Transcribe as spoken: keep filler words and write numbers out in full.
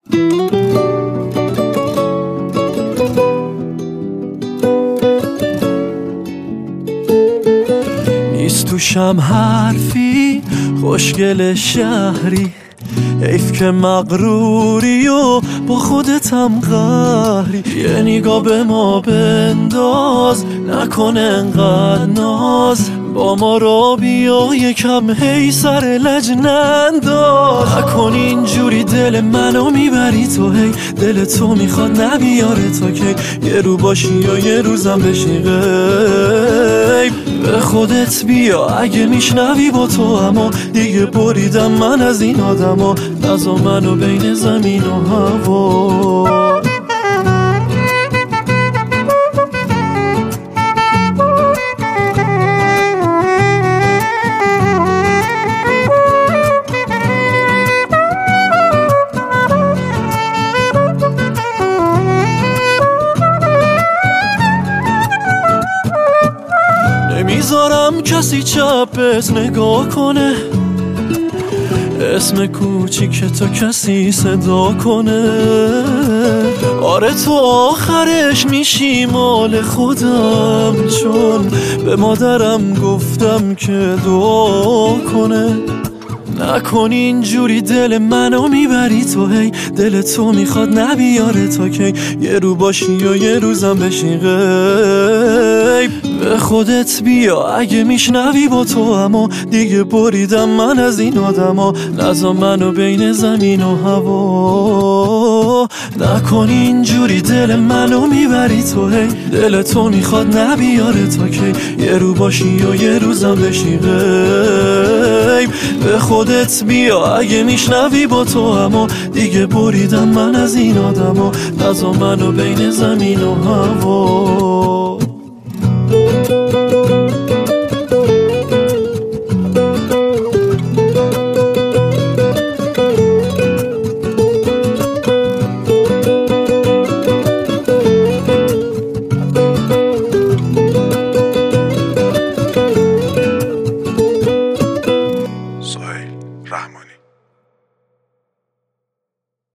نیست توشم حرفی خوشگل شهری، حیف که مغروری و با خودتم قهری. یه نگاه به ما بنداز، نکنه انقدر ناز، با ما را بیا یکم هی سر لج ننداز. نکن اینجوری دل منو میبری تو، هی دل تو میخواد نبیاره تا کی، یه رو باشی یا یه روزم بشی غیب. به خودت بیا اگه میشنوی با تو، اما دیگه بریدم من از این آدما، نزا منو بین زمین و هوا. نمیذارم کسی چپت نگاه کنه، اسم کوچیک تو کسی صدا کنه. آره تو آخرش میشی مال خودم، چون به مادرم گفتم که دعا کنه. نکن اینجوری دل منو میبری تو، هی دل تو میخواد نبیاره تا کی، یه رو باشی یا یه روزم بشی غیب. به خودت بیا اگه میشنوی با تو، اما دیگه بریدم من از این آدما، نزا منو بین زمین و هوا. نکن اینجوری دل منو میبری تو، هی دل تو میخواد نبیاره تا کی، یه رو باشی یا یه روزم بشی غیب. به خودت بیا اگه میشنوی با تو، اما دیگه بریدم من از این آدما، نزا منو بین زمین و هوا.